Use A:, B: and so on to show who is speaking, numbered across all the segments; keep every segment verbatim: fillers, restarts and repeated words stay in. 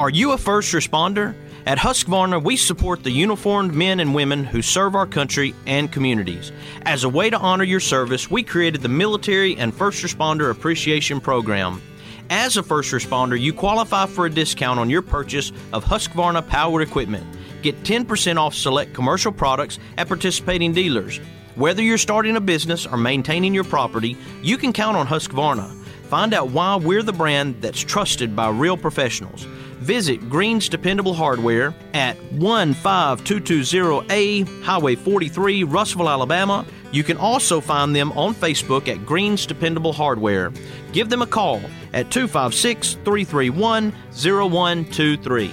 A: Are you a first responder? At Husqvarna, we support the uniformed men and women who serve our country and communities. As a way to honor your service, we created the Military and First Responder Appreciation Program. As a first responder, you qualify for a discount on your purchase of Husqvarna power equipment. Get ten percent off select commercial products at participating dealers. Whether you're starting a business or maintaining your property, you can count on Husqvarna. Find out why we're the brand that's trusted by real professionals. Visit Green's Dependable Hardware at one five two two zero A Highway forty-three, Russellville, Alabama. You can also find them on Facebook at Green's Dependable Hardware. Give them a call at two five six, three three one, zero one two three.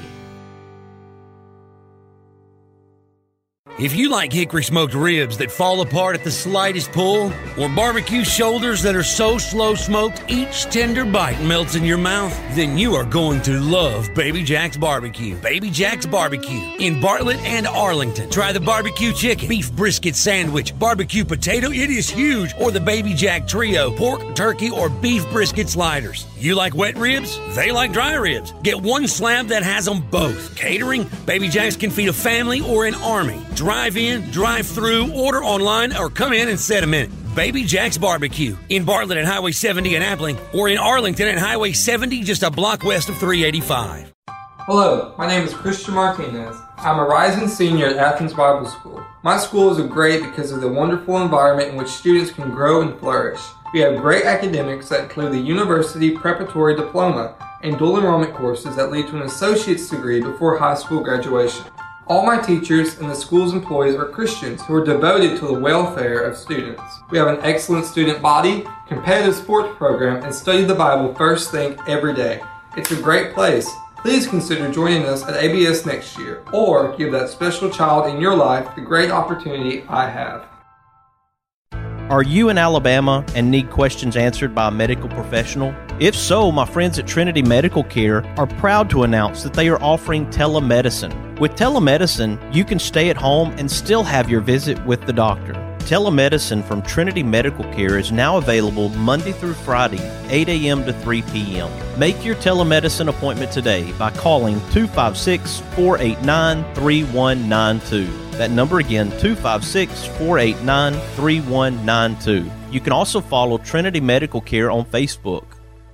B: If you like hickory smoked ribs that fall apart at the slightest pull, or barbecue shoulders that are so slow smoked each tender bite melts in your mouth, then you are going to love Baby Jack's Barbecue. Baby Jack's Barbecue in Bartlett and Arlington. Try the barbecue chicken, beef brisket sandwich, barbecue potato, it is huge, or the Baby Jack Trio, pork, turkey, or beef brisket sliders. You like wet ribs? They like dry ribs. Get one slab that has them both. Catering? Baby Jack's can feed a family or an army. Drive in, drive through, order online, or come in and set a minute. Baby Jack's Barbecue in Bartlett at Highway seventy in Appling, or in Arlington at Highway seventy, just a block west of three eighty-five.
C: Hello, my name is Christian Martinez. I'm a rising senior at Athens Bible School. My school is great because of the wonderful environment in which students can grow and flourish. We have great academics that include the University Preparatory Diploma and dual enrollment courses that lead to an associate's degree before high school graduation. All my teachers and the school's employees are Christians who are devoted to the welfare of students. We have an excellent student body, competitive sports program, and study the Bible first thing every day. It's a great place. Please consider joining us at A B S next year, or give that special child in your life the great opportunity I have.
A: Are you in Alabama and need questions answered by a medical professional? If so, my friends at Trinity Medical Care are proud to announce that they are offering telemedicine. With telemedicine, you can stay at home and still have your visit with the doctor. Telemedicine from Trinity Medical Care is now available Monday through Friday, eight a.m. to three p.m. Make your telemedicine appointment today by calling two five six, four eight nine, three one nine two. That number again, two five six, four eight nine, three one nine two. You can also follow Trinity Medical Care on Facebook.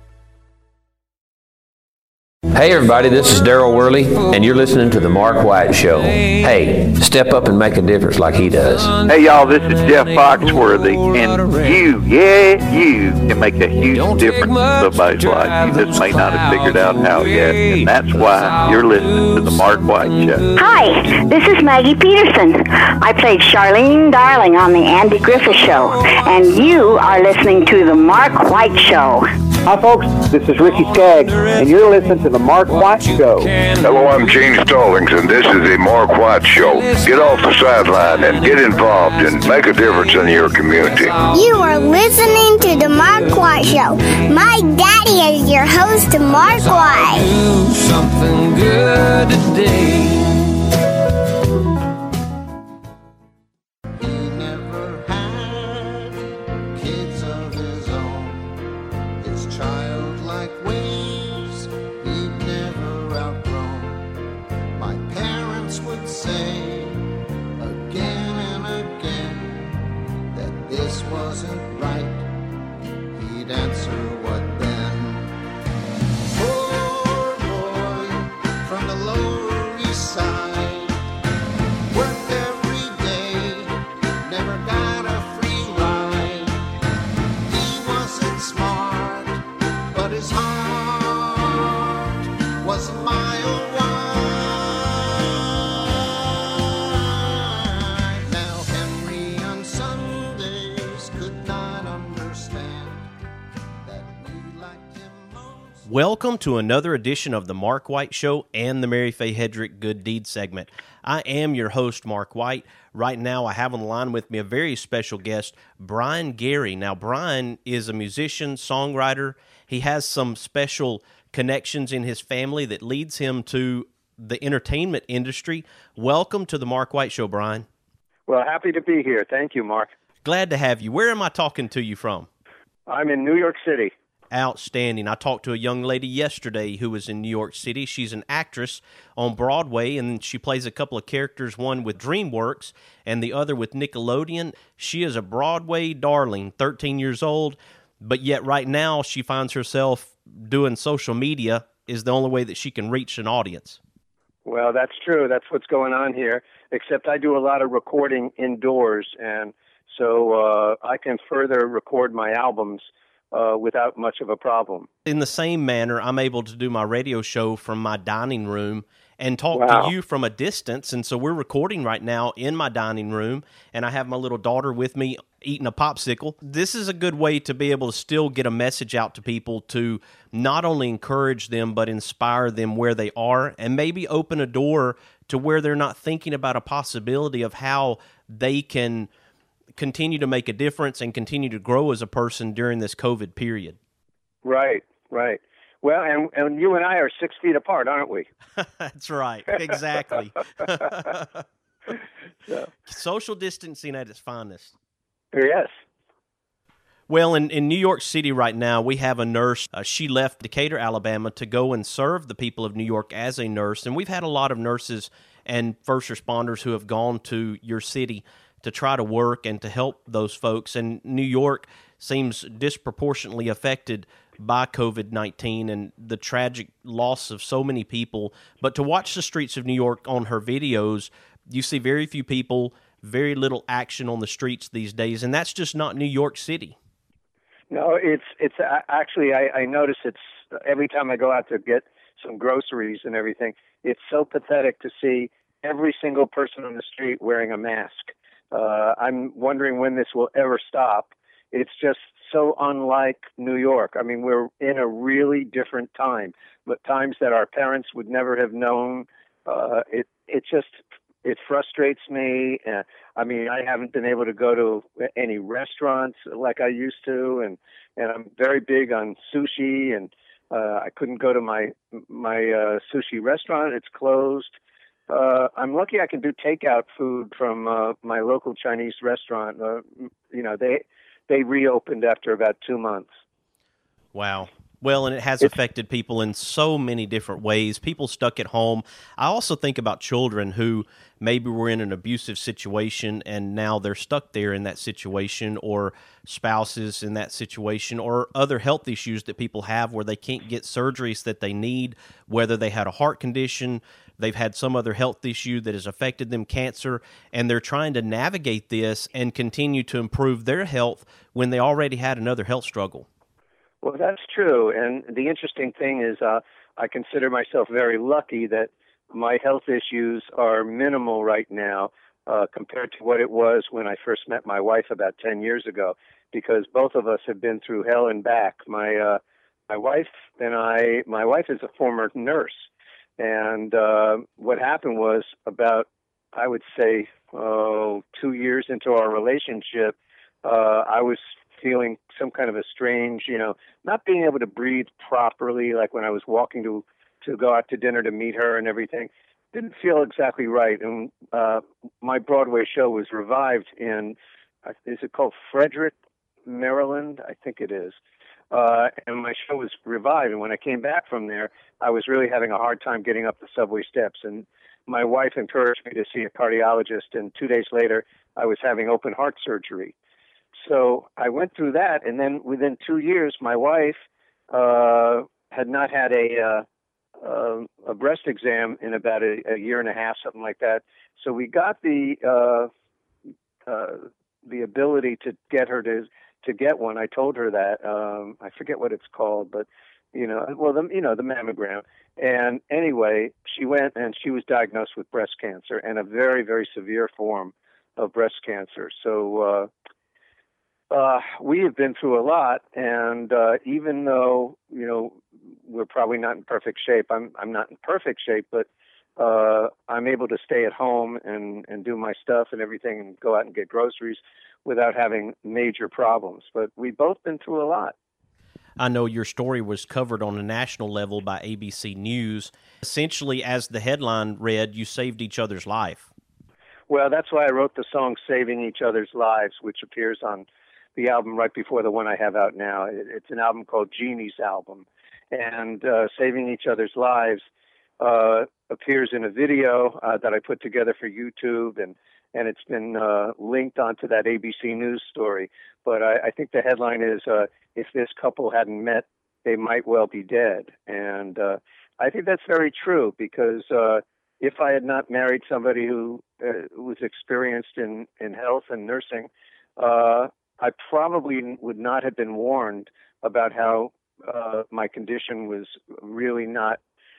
D: Hey everybody, this is Daryl Worley, and you're listening to The Mark White Show. Hey, step up and make a difference like he does.
E: Hey y'all, this is Jeff Foxworthy, and you, yeah, you can make a huge difference in somebody's life. You just may not have figured out how yet, and that's why you're listening to The Mark White Show.
F: Hi, this is Maggie Peterson. I played Charlene Darling on The Andy Griffith Show, and you are listening to The Mark White Show.
G: Hi folks, this is Ricky Skaggs, and you're listening to The Mark White Show.
H: Hello, I'm Gene Stallings, and this is The Mark White Show. Get off the sideline and get involved and make a difference in your community.
I: You are listening to The Mark White Show. My daddy is your host, Mark White.
J: Do something good today.
A: Welcome to another edition of the Mark White Show and the Mary Faye Hedrick Good Deed segment. I am your host, Mark White. Right now, I have on the line with me a very special guest, Brian Gary. Now, Brian is a musician, songwriter. He has some special connections in his family that leads him to the entertainment industry. Welcome to the Mark White Show, Brian.
K: Well, happy to be here. Thank you, Mark.
A: Glad to have you. Where am I talking to you from?
K: I'm in New York City.
A: outstanding. I talked to a young lady yesterday who was in New York City. She's an actress on Broadway, and she plays a couple of characters, one with DreamWorks and the other with Nickelodeon. She is a Broadway darling, thirteen years old, but yet right now she finds herself doing social media is the only way that she can reach an audience.
L: Well, that's true. That's what's going on here, except I do a lot of recording indoors, and so uh, I can further record my albums uh, without much of a problem.
A: In the same manner, I'm able to do my radio show from my dining room and talk
L: Wow.
A: to you from a distance. And so we're recording right now in my dining room, and I have my little daughter with me eating a popsicle. This is a good way to be able to still get a message out to people to not only encourage them, but inspire them where they are, and maybe open a door to where they're not thinking about a possibility of how they can continue to make a difference and continue to grow as a person during this COVID period.
L: Right, right. Well, and, and you and I are six feet apart, aren't we?
A: That's right. Exactly.
L: So.
A: Social distancing at its finest.
L: Yes.
A: Well, in, in New York City right now, we have a nurse. Uh, she left Decatur, Alabama to go and serve the people of New York as a nurse. And we've had a lot of nurses and first responders who have gone to your city to try to work and to help those folks. And New York seems disproportionately affected by COVID nineteen and the tragic loss of so many people. But to watch the streets of New York on her videos, you see very few people, very little action on the streets these days, and that's just not New York City.
L: No, it's it's uh, actually I, I notice it's every time I go out to get some groceries and everything, it's so pathetic to see every single person on the street wearing a mask. Uh, I'm wondering when this will ever stop. It's just so unlike New York. I mean, we're in a really different time, but times that our parents would never have known. Uh, it it just it frustrates me. Uh, I mean, I haven't been able to go to any restaurants like I used to, and and I'm very big on sushi, and uh, I couldn't go to my my uh, sushi restaurant. It's closed. Uh, I'm lucky I can do takeout food from uh, my local Chinese restaurant. Uh, you know, they they reopened after about two months.
A: Wow. Well, and it has affected people in so many different ways. People stuck at home. I also think about children who maybe were in an abusive situation and now they're stuck there in that situation, or spouses in that situation, or other health issues that people have where they can't get surgeries that they need, whether they had a heart condition, they've had some other health issue that has affected them, cancer, and they're trying to navigate this and continue to improve their health when they already had another health struggle.
L: Well, that's true. And the interesting thing is uh, I consider myself very lucky that my health issues are minimal right now uh, compared to what it was when I first met my wife about ten years ago, because both of us have been through hell and back. My uh, my wife and I, my wife is a former nurse. And uh, what happened was about, I would say, oh, two years into our relationship, uh, I was feeling some kind of a strange, you know, not being able to breathe properly, like when I was walking to, to go out to dinner to meet her and everything. Didn't feel exactly right. And uh, my Broadway show was revived in, is it called Frederick, Maryland? I think it is. Uh, and my show was revived. And when I came back from there, I was really having a hard time getting up the subway steps. And my wife encouraged me to see a cardiologist. And two days later, I was having open heart surgery. So I went through that, and then within two years, my wife uh, had not had a uh, uh, a breast exam in about a, a year and a half, something like that. So we got the uh, uh, the ability to get her to to get one. I told her that um, I forget what it's called, but you know, well, the you know the mammogram. And anyway, she went and she was diagnosed with breast cancer and a very very severe form of breast cancer. So. Uh, Uh, we have been through a lot, and uh, even though, you know, we're probably not in perfect shape, I'm I'm not in perfect shape, but uh, I'm able to stay at home and, and do my stuff and everything and go out and get groceries without having major problems. But we've both been through a lot.
A: I know your story was covered on a national level by A B C News. Essentially, as the headline read, you saved each other's life.
L: Well, that's why I wrote the song Saving Each Other's Lives, which appears on the album right before the one I have out now. It, it's an album called Genie's Album. And uh, Saving Each Other's Lives uh, appears in a video uh, that I put together for YouTube, and, and it's been uh, linked onto that A B C News story. But I, I think the headline is, uh, if this couple hadn't met, they might well be dead. And uh, I think that's very true, because uh, if I had not married somebody who uh, was experienced in, in health and nursing, uh, I probably would not have been warned about how uh, my condition was really not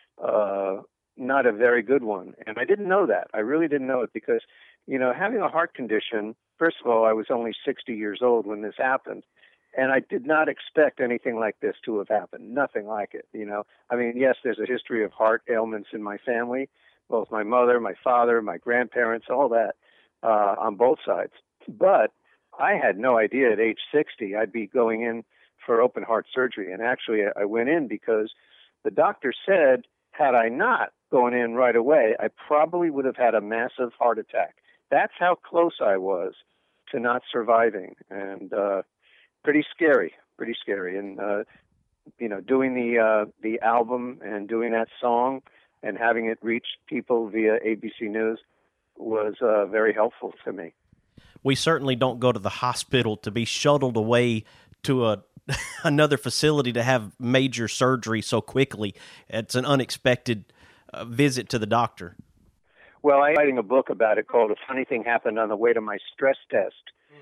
L: uh, not a very good one. And I didn't know that. I really didn't know it, because, you know, having a heart condition, first of all, I was only sixty years old when this happened. And I did not expect anything like this to have happened. Nothing like it, you know. I mean, yes, there's a history of heart ailments in my family, both my mother, my father, my grandparents, all that uh, on both sides. But I had no idea at age sixty I'd be going in for open heart surgery. And actually, I went in because the doctor said, had I not gone in right away, I probably would have had a massive heart attack. That's how close I was to not surviving. And uh, pretty scary, pretty scary. And, uh, you know, doing the uh, the album and doing that song and having it reach people via A B C News was uh, very helpful to me.
A: We certainly don't go to the hospital to be shuttled away to a another facility to have major surgery so quickly. It's an unexpected uh, visit to the doctor.
L: Well, I'm writing a book about it called A Funny Thing Happened on the Way to My Stress Test.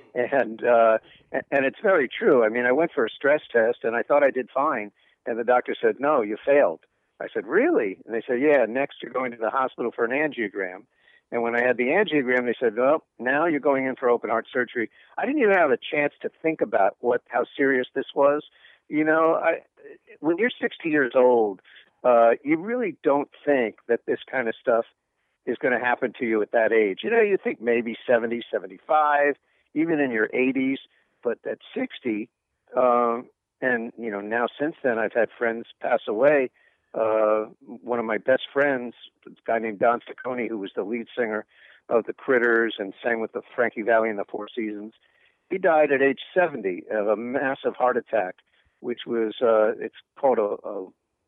L: And uh, and it's very true. I mean, I went for a stress test, and I thought I did fine. And the doctor said, no, you failed. I said, really? And they said, yeah, next you're going to the hospital for an angiogram. And when I had the angiogram, they said, well, now you're going in for open heart surgery. I didn't even have a chance to think about what how serious this was. You know, I, when you're sixty years old, uh, you really don't think that this kind of stuff is going to happen to you at that age. You know, you think maybe seventy, seventy-five, even in your eighties, but at sixty, um, and, you know, now since then I've had friends pass away. Uh, one of my best friends, a guy named Don Ciccone, who was the lead singer of the Critters and sang with the Frankie Valli and the Four Seasons, he died at age seventy of a massive heart attack, which was, uh, it's called a, a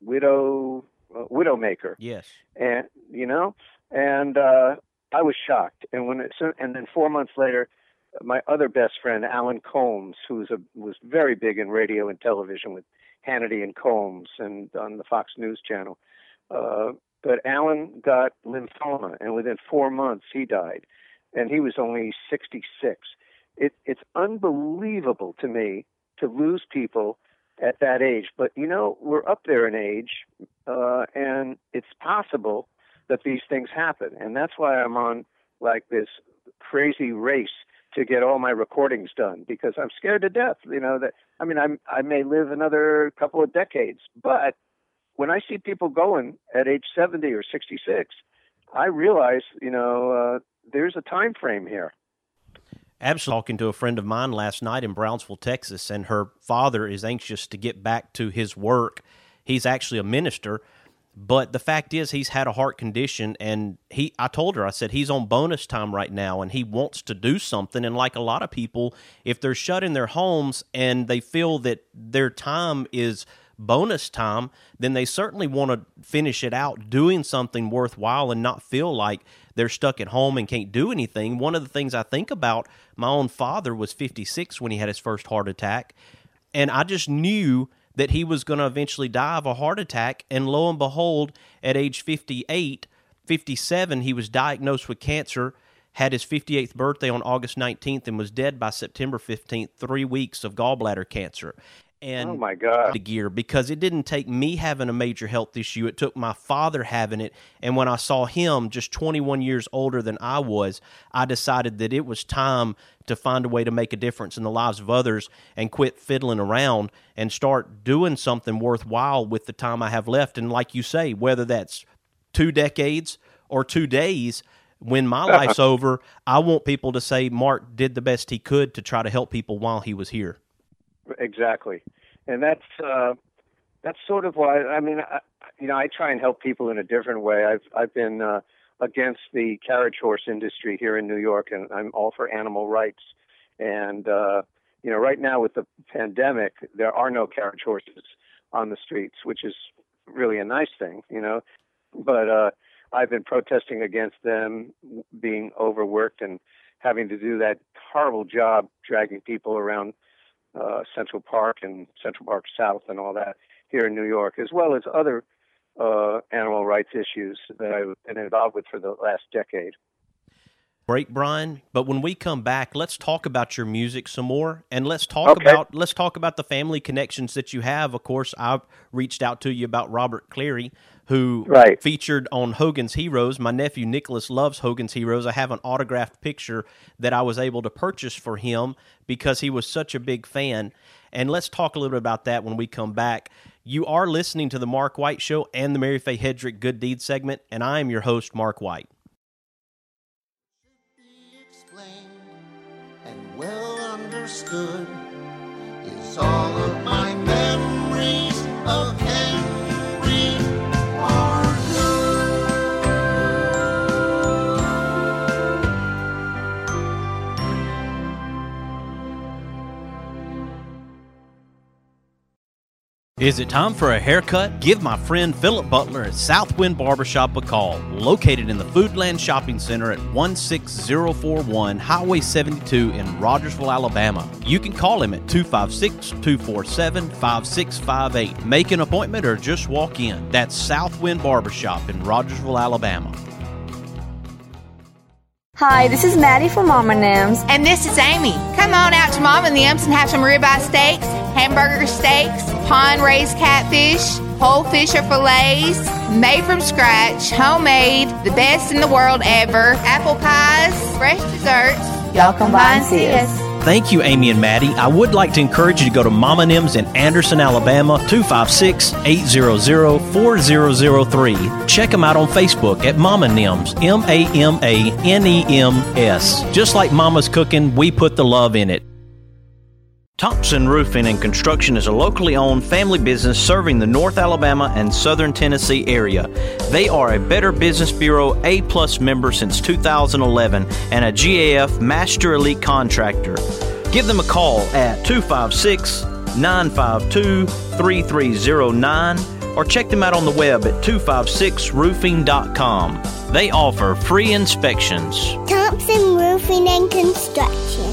L: widow, a widowmaker.
A: Yes.
L: And, you know, and uh, I was shocked. And when it, and then four months later, my other best friend, Alan Combs, who was, a, was very big in radio and television with Hannity and Combs and on the Fox News channel. Uh, but Alan got lymphoma, and within four months he died. And he was only sixty-six. It, it's unbelievable to me to lose people at that age. But, you know, we're up there in age, uh, and it's possible that these things happen. And that's why I'm on, like, this crazy race to get all my recordings done, because I'm scared to death, you know, that, I mean, I'm, I may live another couple of decades, but when I see people going at age seventy or sixty-six, I realize, you know, uh, there's a time frame here.
A: Absolutely. Talking to a friend of mine last night in Brownsville, Texas, and her father is anxious to get back to his work. He's actually a minister, but the fact is he's had a heart condition, and he I told her, I said, he's on bonus time right now, and he wants to do something. And like a lot of people, if they're shut in their homes and they feel that their time is bonus time, then they certainly want to finish it out doing something worthwhile and not feel like they're stuck at home and can't do anything. One of the things I think about, my own father was fifty-six when he had his first heart attack, and I just knew that he was going to eventually die of a heart attack, and lo and behold, at age fifty-eight, fifty-seven, he was diagnosed with cancer, had his fifty-eighth birthday on August nineteenth, and was dead by September fifteenth, three weeks of gallbladder cancer. And
L: oh my God.
A: The gear, because it didn't take me having a major health issue, it took my father having it. And when I saw him just twenty-one years older than I was, I decided that it was time to find a way to make a difference in the lives of others and quit fiddling around and start doing something worthwhile with the time I have left. And like you say, whether that's two decades or two days, when my life's over, I want people to say Mark did the best he could to try to help people while he was here.
L: Exactly. And that's uh, that's sort of why, I mean, I, you know, I try and help people in a different way. I've I've been uh, against the carriage horse industry here in New York, and I'm all for animal rights. And, uh, you know, right now with the pandemic, there are no carriage horses on the streets, which is really a nice thing, you know. But uh, I've been protesting against them being overworked and having to do that horrible job dragging people around uh, Central Park and Central Park South and all that here in New York, as well as other uh, animal rights issues that I've been involved with for the last decade.
A: Break, Brian, but when we come back, let's talk about your music some more, and let's talk
L: Okay.
A: about let's talk about the family connections that you have. Of course, I've reached out to you about Robert Cleary, who
L: Right.
A: featured on Hogan's Heroes. My nephew Nicholas loves Hogan's Heroes. I have an autographed picture that I was able to purchase for him because he was such a big fan. And let's talk a little bit about that when we come back. You are listening to the Mark White Show and the Mary Faye Hedrick Good Deeds segment, and I am your host, Mark White.
M: Well understood is all of my memories of Henry are
A: Is it time for a haircut? Give my friend Philip Butler at Southwind Barbershop a call. Located in the Foodland Shopping Center at one six zero four one Highway seventy-two in Rogersville, Alabama. You can call him at two five six, two four seven, five six five eight. Make an appointment or just walk in. That's Southwind Barbershop in Rogersville, Alabama.
N: Hi, this is Maddie from Mama Nims.
O: And this is Amy. Come on out to Mama Nims and have some ribeye steaks, hamburger steaks, pond-raised catfish, whole fish or fillets, made from scratch, homemade, the best in the world ever, apple pies, fresh desserts.
N: Y'all come by and see us.
A: Thank you, Amy and Maddie. I would like to encourage you to go to Mama Nims in Anderson, Alabama, two five six, eight hundred, four zero zero three. Check them out on Facebook at Mama Nims, M A M A N E M S. Just like Mama's cooking, we put the love in it. Thompson Roofing and Construction is a locally owned family business serving the North Alabama and Southern Tennessee area. They are a Better Business Bureau A-plus member since two thousand eleven and a G A F Master Elite Contractor. Give them a call at two five six, nine five two, three three zero nine or check them out on the web at two five six roofing dot com. They offer free inspections.
I: Thompson Roofing and Construction.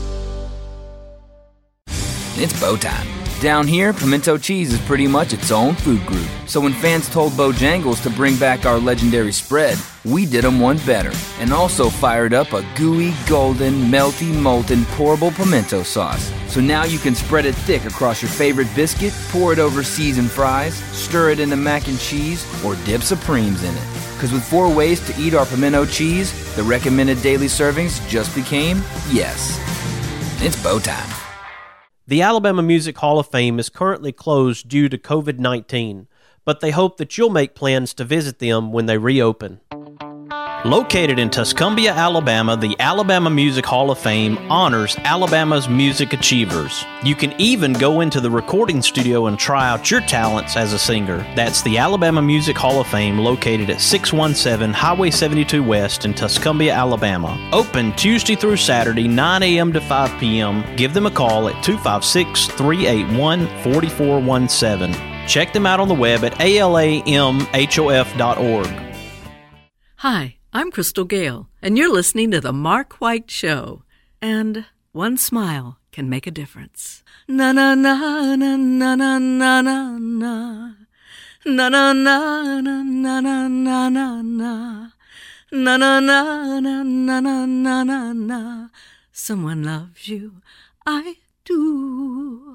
P: It's Bo time. Down here, pimento cheese is pretty much its own food group. So when fans told Bojangles to bring back our legendary spread, we did them one better and also fired up a gooey, golden, melty, molten, pourable pimento sauce. So now you can spread it thick across your favorite biscuit, pour it over seasoned fries, stir it into mac and cheese, or dip Supremes in it. Because with four ways to eat our pimento cheese, the recommended daily servings just became yes. It's Bo time.
A: The Alabama Music Hall of Fame is currently closed due to covid nineteen, but they hope that you'll make plans to visit them when they reopen. Located in Tuscumbia, Alabama, the Alabama Music Hall of Fame honors Alabama's music achievers. You can even go into the recording studio and try out your talents as a singer. That's the Alabama Music Hall of Fame, located at six one seven Highway seventy-two West in Tuscumbia, Alabama. Open Tuesday through Saturday, nine a.m. to five p.m. Give them a call at two five six, three eight one, four four one seven. Check them out on the web at A L A M H O F dot org.
Q: Hi, I'm Crystal Gale, and you're listening to The Mark White Show. And one smile can make a difference. Na na na na na na na na na. Na na na na na na na na na. Na na na na na na na na na. Someone loves you, I do.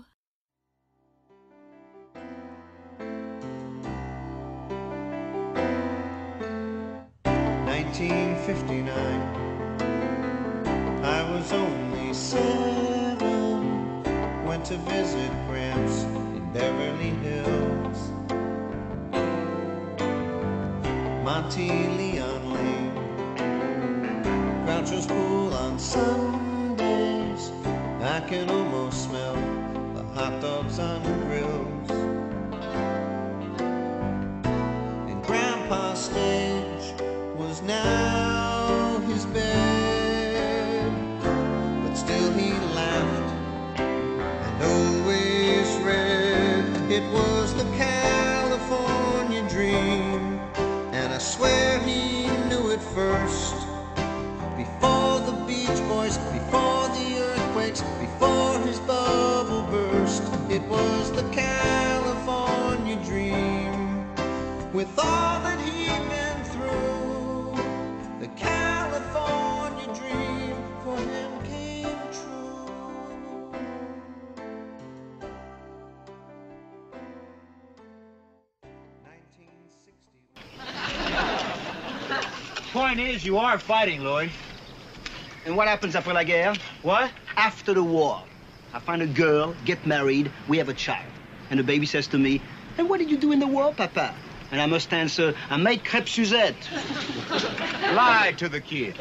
M: nineteen fifty-nine. I was only seven. Went to visit Gramps in Beverly Hills. Monty Leon Lane, Groucho's Pool on Sundays. I can almost smell the hot dogs on grills. And Grandpa's stage was now his bed, but still he laughed It was the California dream, and I swear he knew it first. Before the Beach Boys, before the earthquakes, before his bubble burst. It was the California dream. With all that he'd been through, the California dream for him came true.
R: Point is, you are fighting, Lloyd.
S: And what happens after la guerre?
R: What?
S: After the war. I find a girl, get married, we have a child. And the baby says to me, and what did you do in the war, Papa? And I must answer, I made crêpe Suzette.
R: Lie to the kid.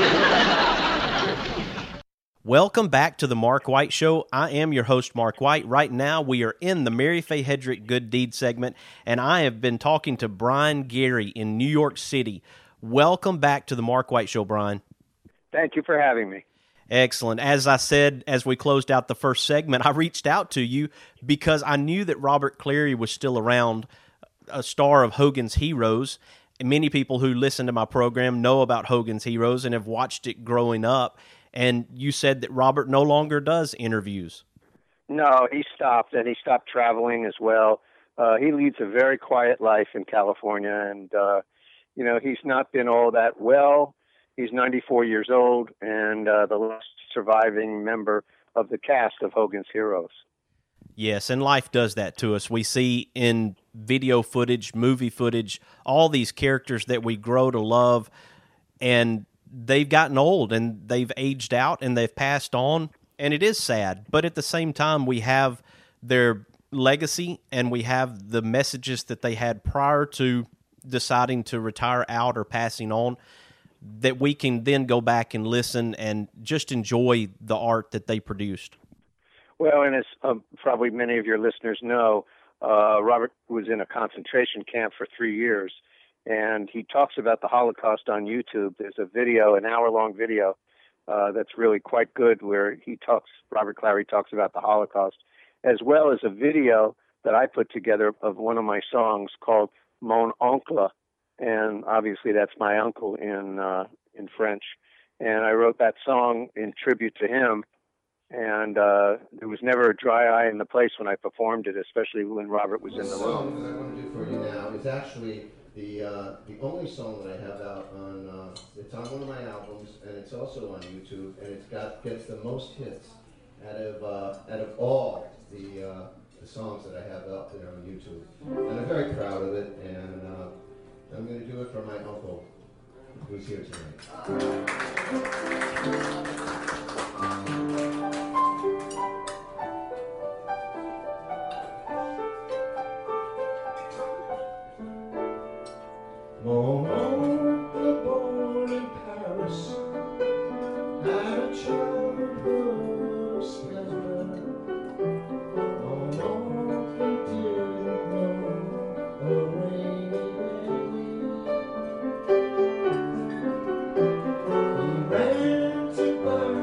A: Welcome back to the Mark White Show. I am your host, Mark White. Right now, we are in the Mary Faye Hedrick Good Deed segment, and I have been talking to Brian Gary in New York City. Welcome back to the Mark White Show, Brian.
L: Thank you for having me.
A: Excellent. As I said, as we closed out the first segment, I reached out to you because I knew that Robert Clary was still around, a star of Hogan's Heroes. And many people who listen to my program know about Hogan's Heroes and have watched it growing up. And you said that Robert no longer does interviews.
L: No, he stopped, and he stopped traveling as well. Uh, he leads a very quiet life in California, and, uh, you know, he's not been all that well. He's ninety-four years old and uh, the last surviving member of the cast of Hogan's Heroes.
A: Yes, and life does that to us. We see in video footage, movie footage, all these characters that we grow to love, and they've gotten old, and they've aged out, and they've passed on, and it is sad. But at the same time, we have their legacy, and we have the messages that they had prior to deciding to retire out or passing on, that we can then go back and listen and just enjoy the art that they produced.
L: Well, and as um, probably many of your listeners know, uh, Robert was in a concentration camp for three years, and he talks about the Holocaust on YouTube. There's a video, an hour-long video, uh, that's really quite good, where he talks, Robert Clary talks about the Holocaust, as well as a video that I put together of one of my songs called Mon Oncle. And obviously that's my uncle in uh, in French. And I wrote that song in tribute to him. And uh, there was never a dry eye in the place when I performed it, especially when Robert was in the room.
M: The song that I want to do for you now is actually the uh, the only song that I have out on, uh, it's on one of my albums, and it's also on YouTube, and it's got gets the most hits out of uh, out of all the, uh, the songs that I have out there on YouTube. And I'm very proud of it, and uh, I'm going to do it for my uncle, who's here tonight. Mon oncle, born in Paris, had a childhood of splendor. Mon oncle didn't know a rainy day. He ran to buy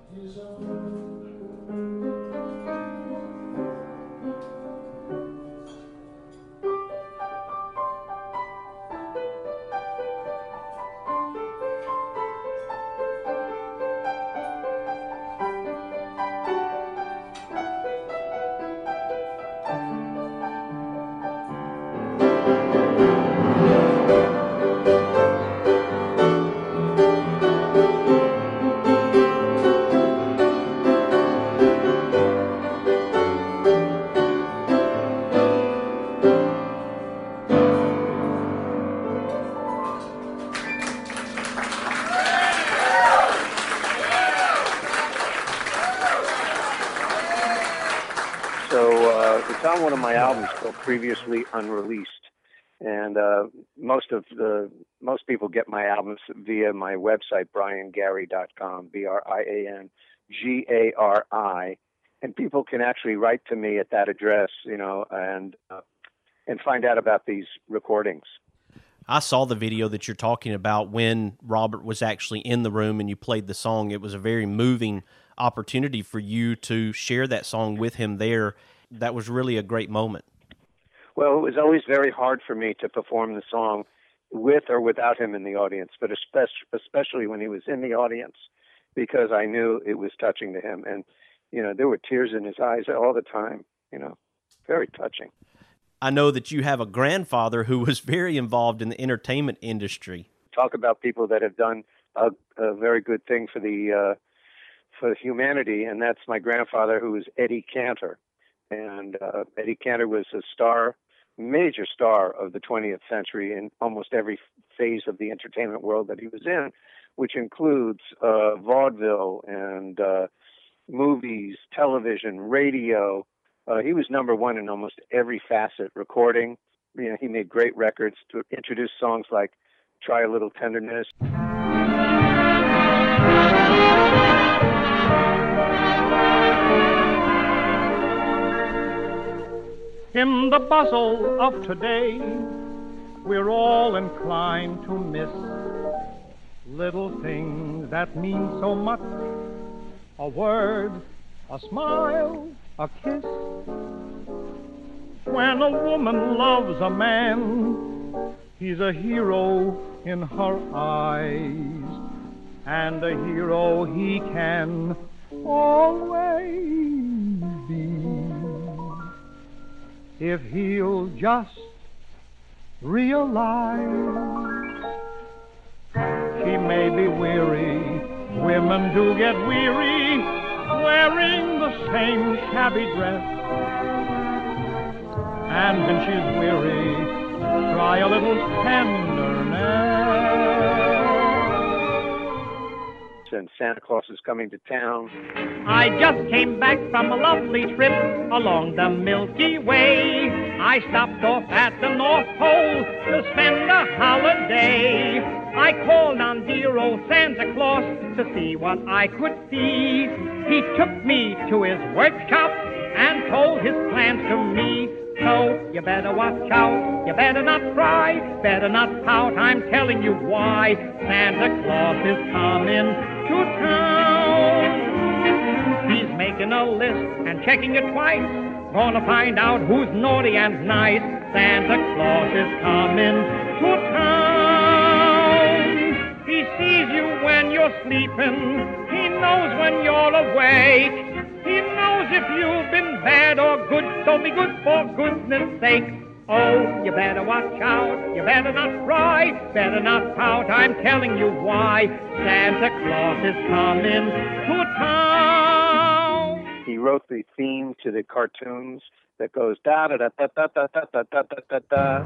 L: One of my albums called Previously Unreleased, and uh, most of the most people get my albums via my website brian gary dot com, B R I A N G A R I, and people can actually write to me at that address, you know, and uh, and find out about these recordings.
A: I saw the video that you're talking about when Robert was actually in the room and you played the song. It was a very moving opportunity for you to share that song with him there. That was really a great moment.
L: Well, it was always very hard for me to perform the song with or without him in the audience, but especially when he was in the audience, because I knew it was touching to him. And, you know, there were tears in his eyes all the time, you know, very touching.
A: I know that you have a grandfather who was very involved in the entertainment industry.
L: Talk about people that have done a, a very good thing for the uh, for humanity, and that's my grandfather, who was Eddie Cantor. And uh, Eddie Cantor was a star, major star of the twentieth century in almost every phase of the entertainment world that he was in, which includes uh, vaudeville and uh, movies, television, radio. Uh, he was number one in almost every facet. Recording, you know, he made great records to introduce songs like "Try a Little Tenderness."
T: In the bustle of today, we're all inclined to miss little things that mean so much. A word, a smile, a kiss. When a woman loves a man, he's a hero in her eyes, and a hero he can always be. If he'll just realize she may be weary, women do get weary wearing the same shabby dress. And when she's weary, try a little tenderness.
L: And Santa Claus is coming to town.
T: I just came back from a lovely trip along the Milky Way. I stopped off at the North Pole to spend a holiday. I called on dear old Santa Claus to see what I could see. He took me to his workshop and told his plans to me. So you better watch out, you better not cry, better not pout, I'm telling you why. Santa Claus is coming to town. He's making a list and checking it twice, gonna find out who's naughty and nice. Santa Claus is coming to town. He sees you when you're sleeping, he knows when you're awake. He knows if you've been bad or good, so be good for goodness sake. Oh, you better watch out, you better not cry, better not pout, I'm telling you why. Santa Claus is coming to town.
L: He wrote the theme to the cartoons that goes da da da da da da da da da da da.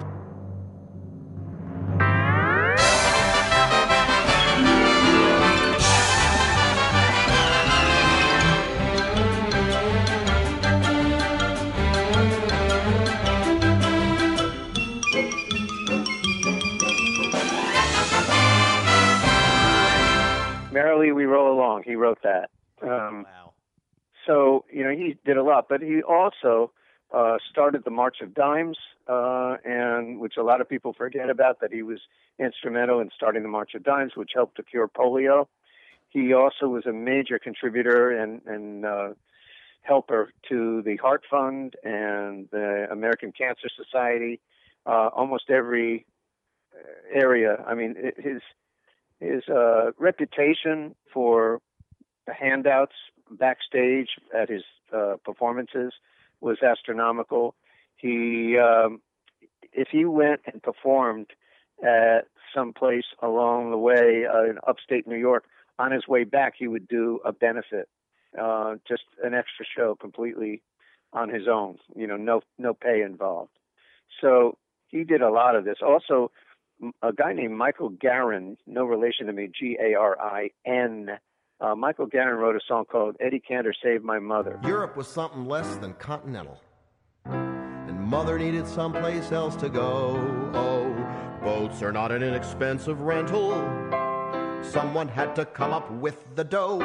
L: Merrily We Roll Along, he wrote that. Um, wow. So, you know, he did a lot, but he also uh, started the March of Dimes, uh, and which a lot of people forget about, that he was instrumental in starting the March of Dimes, which helped to cure polio. he also was a major contributor and, and uh, helper to the Heart Fund and the American Cancer Society, uh, almost every area. I mean, his his uh, reputation for handouts backstage at his uh, performances was astronomical. He, um, if he went and performed at some place along the way uh, in upstate New York, on his way back, he would do a benefit, uh, just an extra show completely on his own, you know, no, no pay involved. So he did a lot of this. Also, a guy named Michael Garin, no relation to me, G A R I N, uh, Michael Garin wrote a song called Eddie Cantor Saved My Mother.
U: Europe was something less than continental, and Mother needed someplace else to go. Oh, boats are not an inexpensive rental. Someone had to come up with the dough.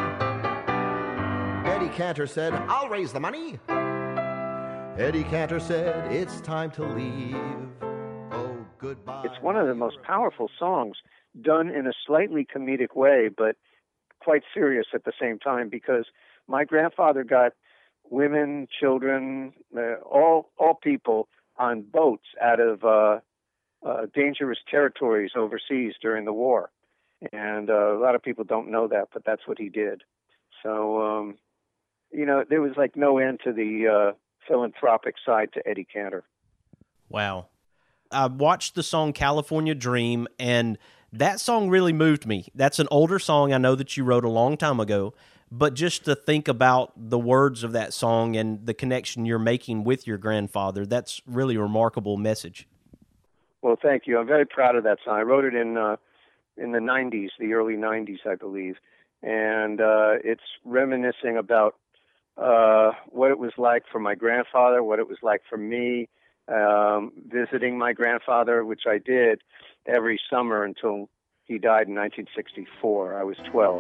U: Eddie Cantor said, I'll raise the money. Eddie Cantor said, it's time to leave. Oh, goodbye.
L: It's one of the most powerful songs, done in a slightly comedic way, but quite serious at the same time, because my grandfather got women, children, uh, all all people on boats out of uh, uh, dangerous territories overseas during the war. And uh, a lot of people don't know that, but that's what he did. So, um, you know, there was like no end to the uh, philanthropic side to Eddie Cantor.
A: Wow. I watched the song California Dream, and that song really moved me. That's an older song I know that you wrote a long time ago, but just to think about the words of that song and the connection you're making with your grandfather, that's really a remarkable message.
L: Well, thank you. I'm very proud of that song. I wrote it in uh, in the nineties, the early nineties, I believe. And uh, it's reminiscing about uh, what it was like for my grandfather, what it was like for me, um, visiting my grandfather, which I did every summer until he died in nineteen sixty-four. I was twelve.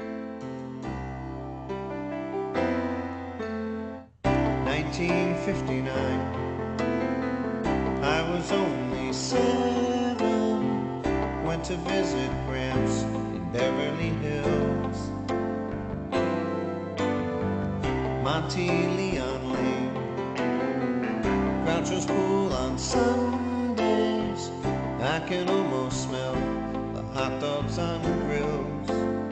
M: nineteen fifty-nine, I was only seven, went to visit Gramps in Beverly Hills. Monte Leon Lane, Groucho's Pool on Sundays, I can almost smell the hot dogs on the grills.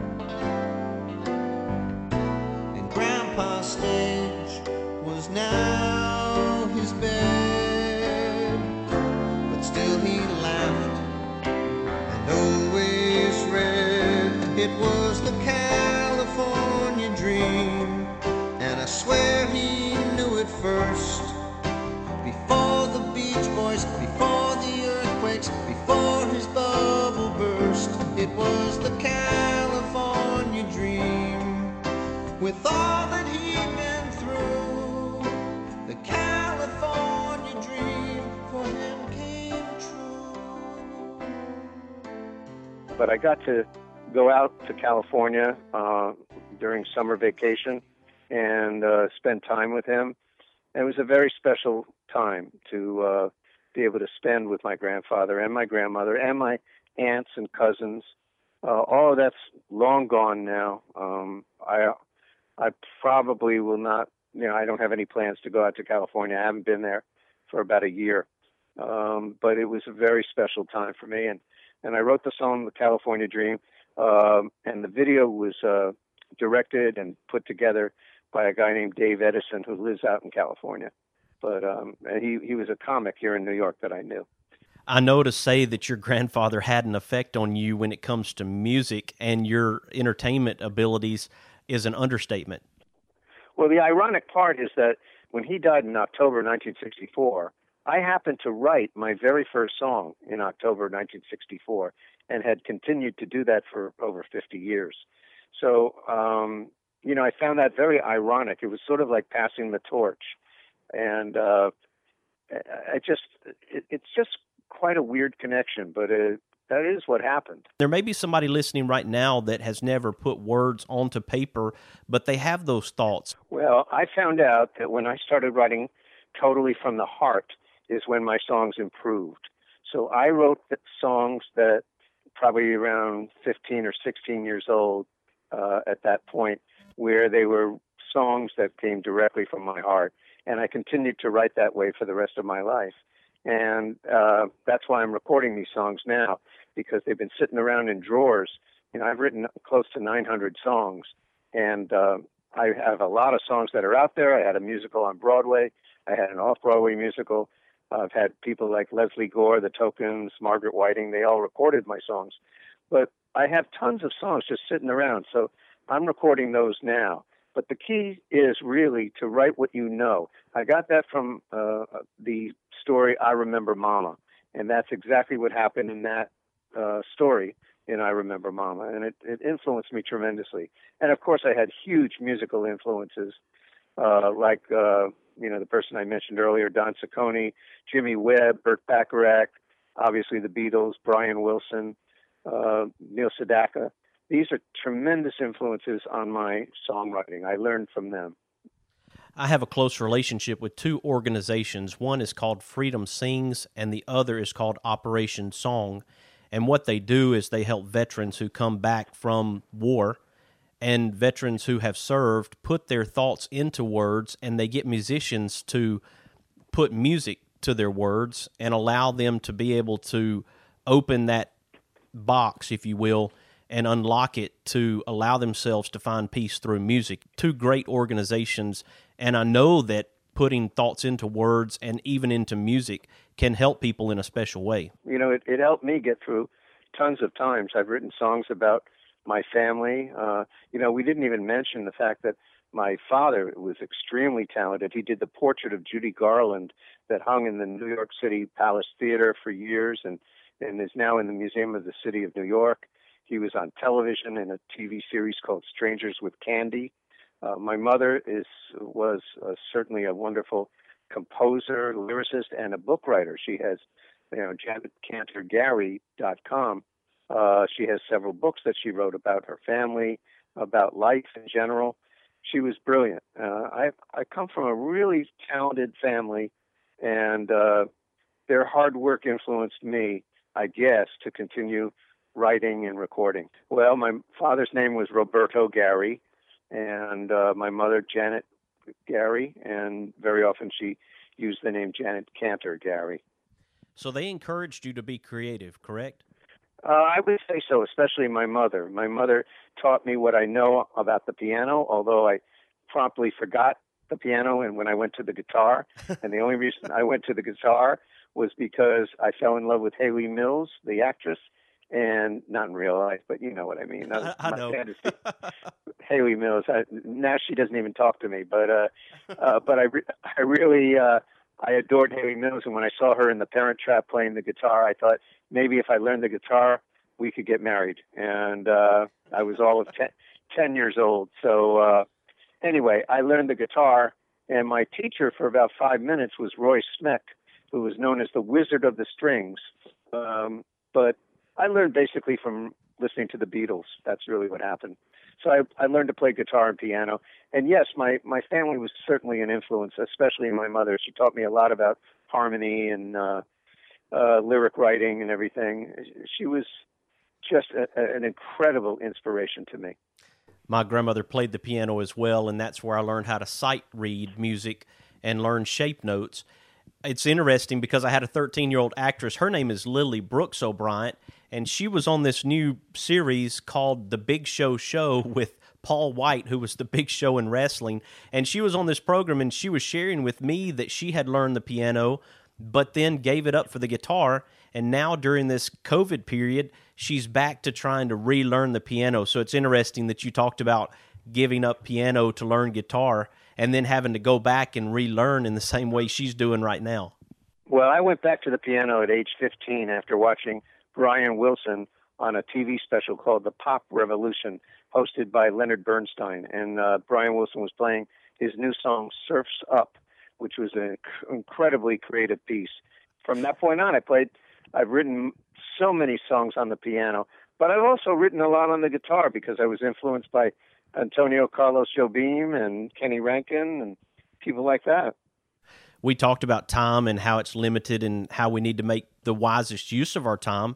M: And Grandpa's stage was now his bed, but still he laughed and always read. It was the California dream, and I swear he knew it first. Before the Beach Boys, before the earthquakes, before his bubble burst, it was the California dream. With all that he'd been through, the California dream for him came true.
L: But I got to go out to California uh, during summer vacation and uh, spend time with him. And it was a very special time to uh, be able to spend with my grandfather and my grandmother and my aunts and cousins. Uh, all of that's long gone now. Um, I I probably will not, you know, I don't have any plans to go out to California. I haven't been there for about a year. Um, but it was a very special time for me. And, and I wrote the song, The California Dream, um, and the video was uh, directed and put together by a guy named Dave Edison, who lives out in California. But um, he, he was a comic here in New York that I knew.
A: I know to say that your grandfather had an effect on you when it comes to music and your entertainment abilities is an understatement.
L: Well, the ironic part is that when he died in October nineteen sixty-four, I happened to write my very first song in October nineteen sixty-four and had continued to do that for over fifty years. So, um, you know, I found that very ironic. It was sort of like passing the torch. And uh, I just, it, it's just quite a weird connection, but it, that is what happened.
A: There may be somebody listening right now that has never put words onto paper, but they have those thoughts.
L: Well, I found out that when I started writing totally from the heart is when my songs improved. So I wrote the songs that probably around fifteen or sixteen years old uh, at that point where they were songs that came directly from my heart. And I continued to write that way for the rest of my life. And uh, that's why I'm recording these songs now, because they've been sitting around in drawers. You know, I've written close to nine hundred songs, and uh, I have a lot of songs that are out there. I had a musical on Broadway. I had an off-Broadway musical. I've had people like Leslie Gore, The Tokens, Margaret Whiting. They all recorded my songs. But I have tons of songs just sitting around, so I'm recording those now. But the key is really to write what you know. I got that from uh, the story I Remember Mama, and that's exactly what happened in that uh, story in I Remember Mama, and it, it influenced me tremendously. And, of course, I had huge musical influences, uh, like, uh, you know, the person I mentioned earlier, Don Ciccone, Jimmy Webb, Burt Bacharach, obviously the Beatles, Brian Wilson, uh, Neil Sedaka. These are tremendous influences on my songwriting. I learned from them.
A: I have a close relationship with two organizations. One is called Freedom Sings, and the other is called Operation Song. And what they do is they help veterans who come back from war and veterans who have served put their thoughts into words, and they get musicians to put music to their words and allow them to be able to open that box, if you will, and unlock it to allow themselves to find peace through music. Two great organizations, and I know that putting thoughts into words and even into music can help people in a special way.
L: You know, it, it helped me get through tons of times. I've written songs about my family. Uh, you know, we didn't even mention the fact that my father was extremely talented. He did the portrait of Judy Garland that hung in the New York City Palace Theater for years and, and is now in the Museum of the City of New York. He was on television in a T V series called Strangers with Candy. Uh, my mother is was uh, certainly a wonderful composer, lyricist, and a book writer. She has, you know, Janet Cantor Gary dot com. Uh, she has several books that she wrote about her family, about life in general. She was brilliant. Uh, I I come from a really talented family, and uh, their hard work influenced me, I guess, to continue writing and recording. Well, my father's name was Roberto Gary, and uh, my mother, Janet Gary, and very often she used the name Janet Cantor Gary.
A: So they encouraged you to be creative, correct?
L: Uh, I would say so, especially my mother. My mother taught me what I know about the piano, although I promptly forgot the piano and when I went to the guitar. And the only reason I went to the guitar was because I fell in love with Haley Mills, the actress, and not in real life, but you know what I mean. That was
A: I, I know.
L: Fantasy. Haley Mills. I, now she doesn't even talk to me, but uh, uh, but I, re- I really uh, I adored Haley Mills, and when I saw her in The Parent Trap playing the guitar, I thought maybe if I learned the guitar, we could get married. And uh, I was all of ten, ten years old. So uh, anyway, I learned the guitar, and my teacher for about five minutes was Roy Smeck, who was known as the Wizard of the Strings. Um, but I learned basically from listening to the Beatles. That's really what happened. So I, I learned to play guitar and piano. And yes, my, my family was certainly an influence, especially my mother. She taught me a lot about harmony and uh, uh, lyric writing and everything. She was just a, a, an incredible inspiration to me.
A: My grandmother played the piano as well, and that's where I learned how to sight read music and learn shape notes. It's interesting because I had a thirteen-year-old actress. Her name is Lily Brooks O'Brien, and she was on this new series called The Big Show Show with Paul White, who was the Big Show in wrestling. And she was on this program, and she was sharing with me that she had learned the piano, but then gave it up for the guitar. And now during this COVID period, she's back to trying to relearn the piano. So it's interesting that you talked about giving up piano to learn guitar and then having to go back and relearn in the same way she's doing right now.
L: Well, I went back to the piano at age fifteen after watching Brian Wilson on a T V special called The Pop Revolution, hosted by Leonard Bernstein. And uh, Brian Wilson was playing his new song, Surf's Up, which was an incredibly creative piece. From that point on, I played, I've written so many songs on the piano, but I've also written a lot on the guitar because I was influenced by Antonio Carlos Jobim and Kenny Rankin and people like that.
A: We talked about time and how it's limited and how we need to make the wisest use of our time.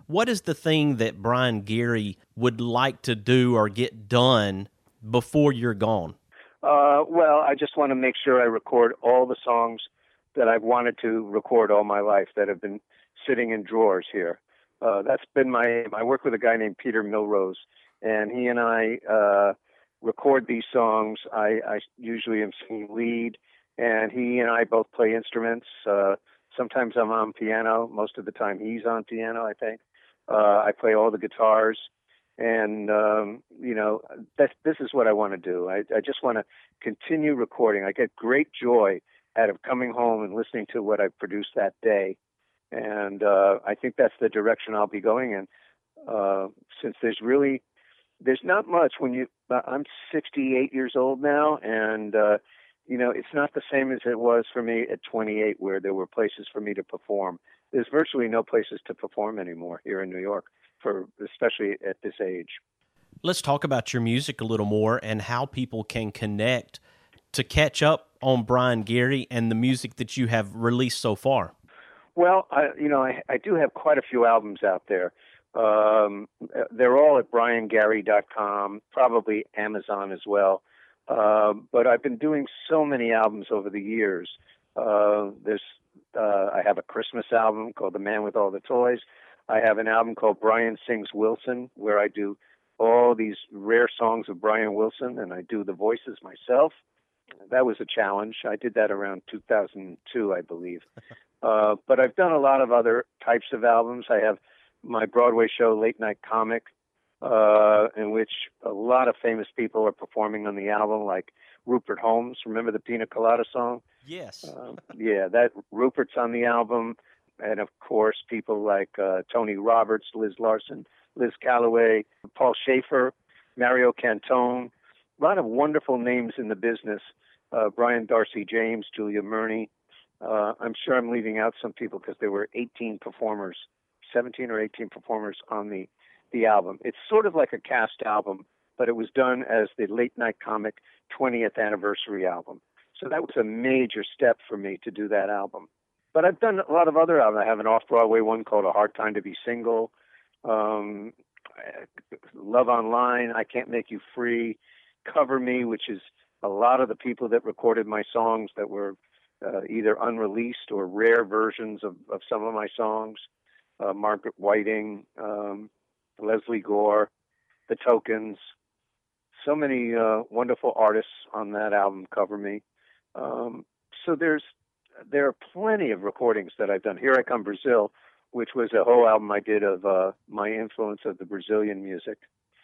A: what is the thing that Brian Gary would like to do or get done before you're gone?
L: Uh, well, I just want to make sure I record all the songs that I've wanted to record all my life that have been sitting in drawers here. Uh, that's been my aim. I work with a guy named Peter Milrose, and he and I uh, record these songs. I, I usually am singing lead, and he and I both play instruments. Uh, sometimes I'm on piano. Most of the time he's on piano, I think. Uh, I play all the guitars. And, um, you know, that's, this is what I want to do. I, I just want to continue recording. I get great joy out of coming home and listening to what I've produced that day. And uh, I think that's the direction I'll be going in. Uh, since there's really, there's not much when you, I'm sixty-eight years old now, and, uh, you know, it's not the same as it was for me at twenty-eight, where there were places for me to perform. There's virtually no places to perform anymore here in New York, for especially at this age.
A: Let's talk about your music a little more and how people can connect to catch up on Brian Gary and the music that you have released so far.
L: Well, I, you know, I, I do have quite a few albums out there. Um, they're all at brian gary dot com, probably Amazon as well. Uh, but I've been doing so many albums over the years. Uh, there's, uh, I have a Christmas album called The Man with All the Toys. I have an album called Brian Sings Wilson, where I do all these rare songs of Brian Wilson, and I do the voices myself. That was a challenge. I did that around two thousand two, I believe. Uh, but I've done a lot of other types of albums. I have my Broadway show, Late Night Comic, uh, in which a lot of famous people are performing on the album, like Rupert Holmes. Remember the Pina Colada song?
A: Yes.
L: Uh, yeah, that Rupert's on the album. And, of course, people like uh, Tony Roberts, Liz Larson, Liz Calloway, Paul Schaefer, Mario Cantone. A lot of wonderful names in the business. Uh, Brian Darcy James, Julia Murney. Uh, I'm sure I'm leaving out some people because there were eighteen performers, seventeen or eighteen performers on the, the album. It's sort of like a cast album, but it was done as the Late Night Comic twentieth anniversary album. So that was a major step for me to do that album. But I've done a lot of other albums. I have an off-Broadway one called A Hard Time to Be Single, um, Love Online, I Can't Make You Free, Cover Me, which is a lot of the people that recorded my songs that were uh, either unreleased or rare versions of, of some of my songs. Uh, Margaret Whiting, um, Leslie Gore, The Tokens. So many uh, wonderful artists on that album, Cover Me. Um, so there's There are plenty of recordings that I've done. Here I Come Brazil, which was a whole album I did of uh, my influence of the Brazilian music.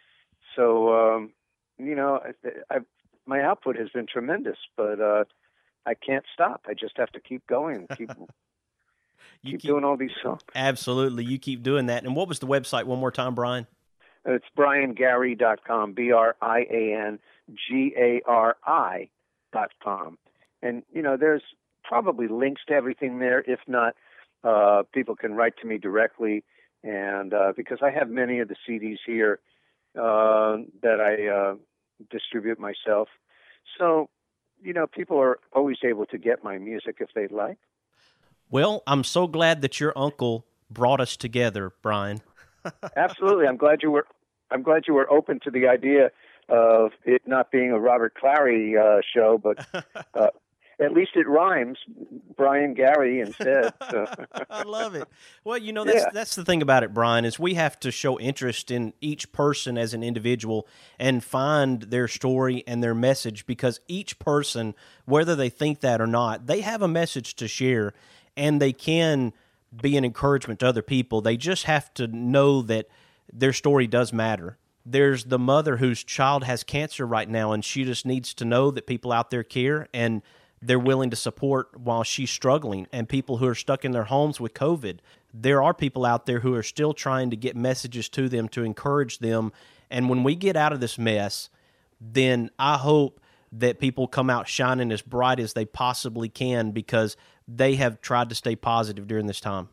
L: So, um, you know, I, I've, my output has been tremendous, but uh, I can't stop. I just have to keep going, keep, keep, keep doing all these songs.
A: Absolutely. You keep doing that. And what was the website one more time, Brian?
L: It's brian gary dot com, B R I A N G A R I dot com. And, you know, there's probably links to everything there. If not, uh, people can write to me directly. And uh, because I have many of the C Ds here uh, that I uh, distribute myself. So, you know, people are always able to get my music if they'd like.
A: Well, I'm so glad that your uncle brought us together, Brian.
L: Absolutely. I'm glad you were I'm glad you were open to the idea of it not being a Robert Clary uh, show, but uh, at least it rhymes, Brian Gary instead. So.
A: I love it. Well, you know, that's, yeah. that's the thing about it, Brian, is we have to show interest in each person as an individual and find their story and their message, because each person, whether they think that or not, they have a message to share, and they can be an encouragement to other people. They just have to know that their story does matter. There's the mother whose child has cancer right now, and she just needs to know that people out there care, and they're willing to support while she's struggling. And people who are stuck in their homes with COVID, there are people out there who are still trying to get messages to them to encourage them. And when we get out of this mess, then I hope that people come out shining as bright as they possibly can, because they have tried to stay positive during this time.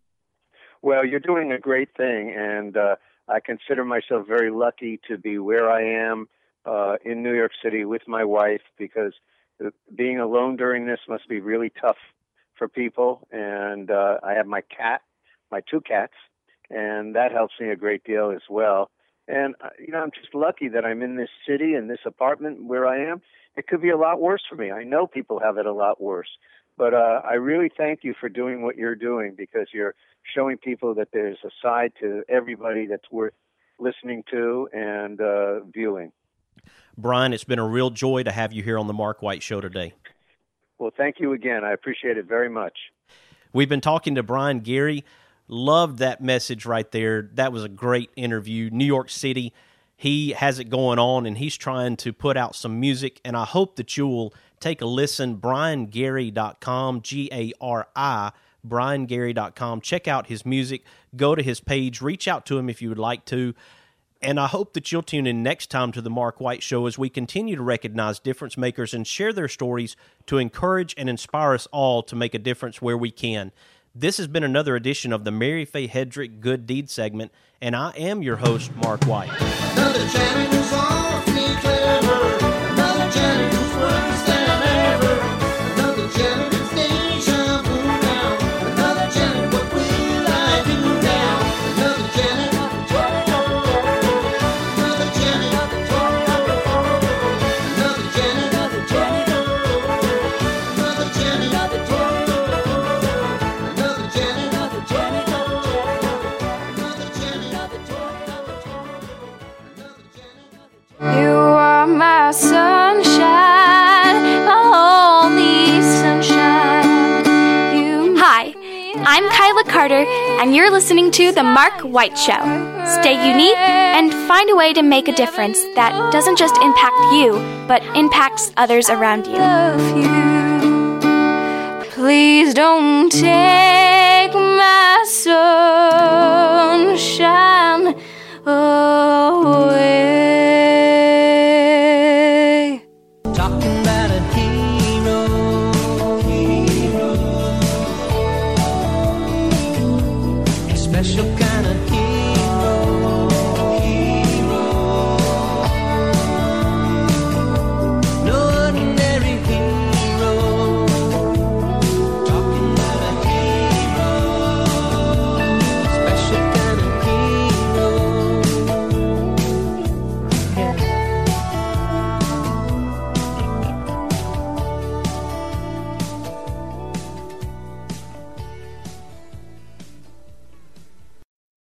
L: Well, you're doing a great thing, and uh, I consider myself very lucky to be where I am uh, in New York City with my wife, because being alone during this must be really tough for people. And uh, I have my cat, my two cats, and that helps me a great deal as well. And, uh, you know, I'm just lucky that I'm in this city, in this apartment where I am. It could be a lot worse for me. I know people have it a lot worse. But uh, I really thank you for doing what you're doing, because you're showing people that there's a side to everybody that's worth listening to and uh, viewing.
A: Brian, it's been a real joy to have you here on the Mark White Show today.
L: Well, thank you again. I appreciate it very much.
A: We've been talking to Brian Gary. Loved that message right there. That was a great interview. New York City, he has it going on, and he's trying to put out some music, and I hope that you'll take a listen. brian gary dot com, G A R I, brian gary dot com. Check out his music. Go to his page. Reach out to him if you would like to. And I hope that you'll tune in next time to the Mark White Show as we continue to recognize difference makers and share their stories to encourage and inspire us all to make a difference where we can. This has been another edition of the Mary Faye Hedrick Good Deed segment, and I am your host, Mark White.
M: Another Janet who's awfully clever. Another Janet who's worse than ever. Another Janet who's deja vu now. Another Janet, what will I do now? Another Janet. Another Janet. Another Janet. Another Janet. Another Janet. Another Janet. Another Janet.
B: You are my sunshine, my only sunshine. You Hi, I'm Kyla Carter, and you're listening to The Mark White Show. Stay unique and find a way to make a difference that doesn't just impact you, but impacts others around you. Please don't take my sunshine away.
M: Talking about a hero, hero, a special kind.